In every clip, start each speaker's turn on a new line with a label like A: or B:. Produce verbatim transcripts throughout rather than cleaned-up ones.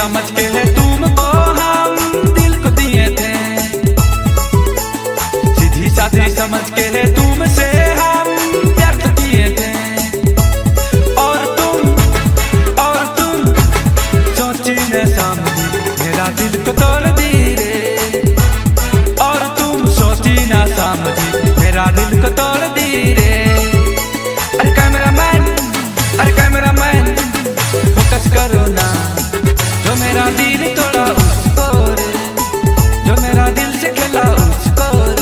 A: समझ के है तुमको हम दिल को दिए थे, सीधी साधी समझ के है तुमसे हम प्यार तो किए थे। और तुम और तुम सोची न समझी मेरा दिल को तोड़ दी रे, और तुम सोची न समझी मेरा दिल को तोड़ दी रे। अरे कैमरामैन अरे कैमरामैन फोकस करो ना, जो मेरा दिल तोड़ा उसको रे, जो मेरा दिल से खेला उसको रे।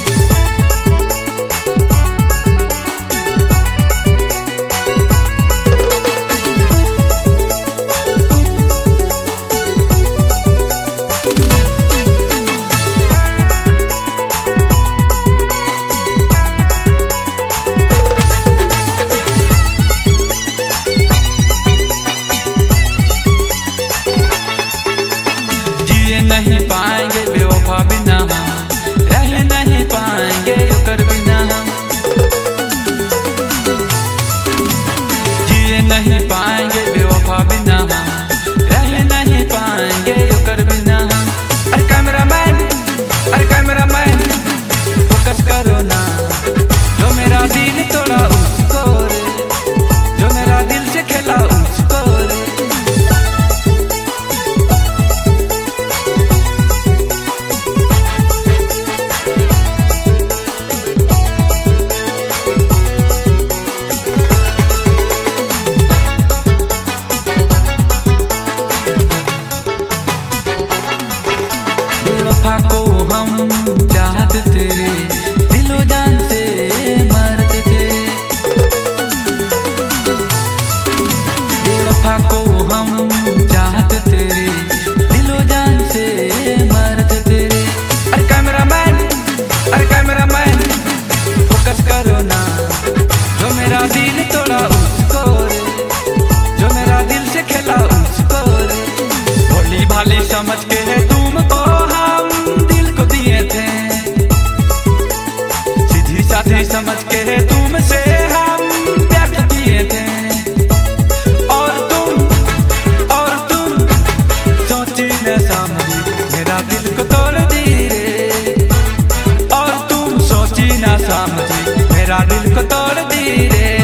A: नहीं पाएंगे बेवफा बिना हम, रह नहीं पाएंगे कर बिना हम, जिए नहीं पाएंगे बेवफा बिना हम, रह नहीं पाएंगे कर बिना हम। अरे कैमरामैन अरे कैमरामैन फोकस करो ना, जो मेरा दिल तोड़ा उसको रे, जो मेरा दिल से खेला उसको रे। बेवफा को हम चाहते थे, दिलो जान से मरते थे। बेवफा को हम चाहते थे, दिलो जान से मरते थे। अरे कैमरामैन अरे कैमरामैन फोकस करो ना, जो मेरा दिल तोड़ा उसको रे, जो मेरा दिल से खेला उसको रे। भोली भाली समझ के है तुमको हम दिल को दिए थे, सीधी साधी समझ के है तुमसे हम प्यार तो किए थे। और तुम और तुम सोची न समझी मेरा दिल को तोड़ दी रे, और तुम सोची न समझी मेरा दिल को तोड़ दी रे।